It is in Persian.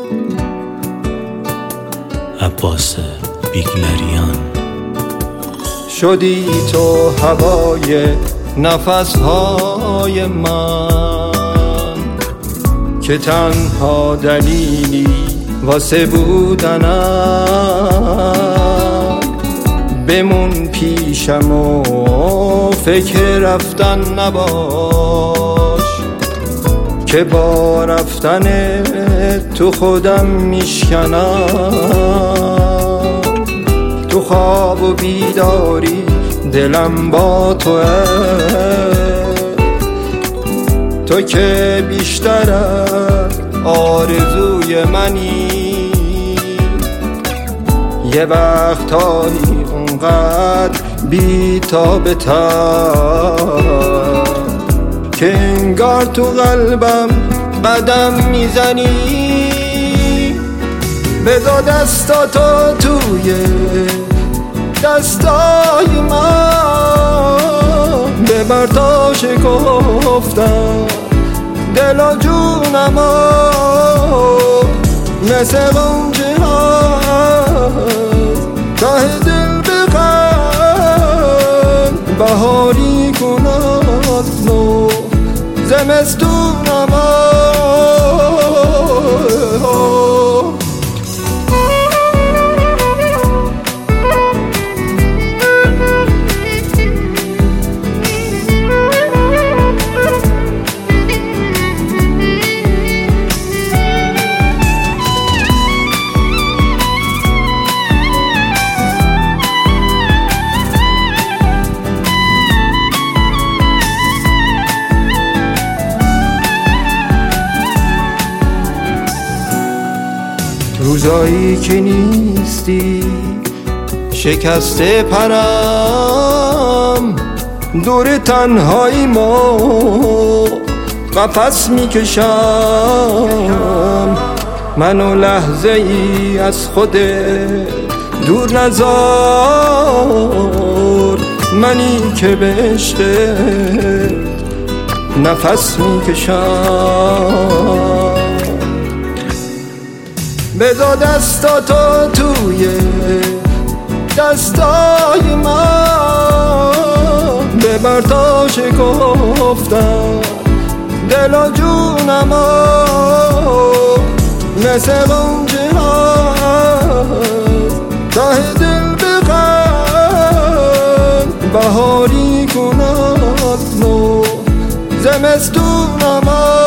عباس بیگلریان. شدی تو هوای نفسهای من که تنها دلیلی واسه بودنم. بمون پیشم و فکر رفتن نباش که با رفتن تو خودم میشکنم. تو خواب و بیداری دلم با توه، تو که بیشتر از آرزوی منی. یه وقتایی اونقدر بی‌تاب تر که انگار تو قلبم قدم میزنی. بذار دستاتو توی دستای من، ببر تا شکفتم دل و جونمو. مثل غنچه ها ته دل بخند، بهاری کند نو زمستونمو. روزایی که نیستی شکسته پرم، دور تنهایی ما قفس میکشم. منو لحظه ای از خودت دور نذار، منی که به عشقت نفس میکشم. بذار دستاتو توی دستای من، ببر تا شکفتم دل و جونمو. مثل غنچه ها ته دل بخند، بهاری کند نو زمستونمو.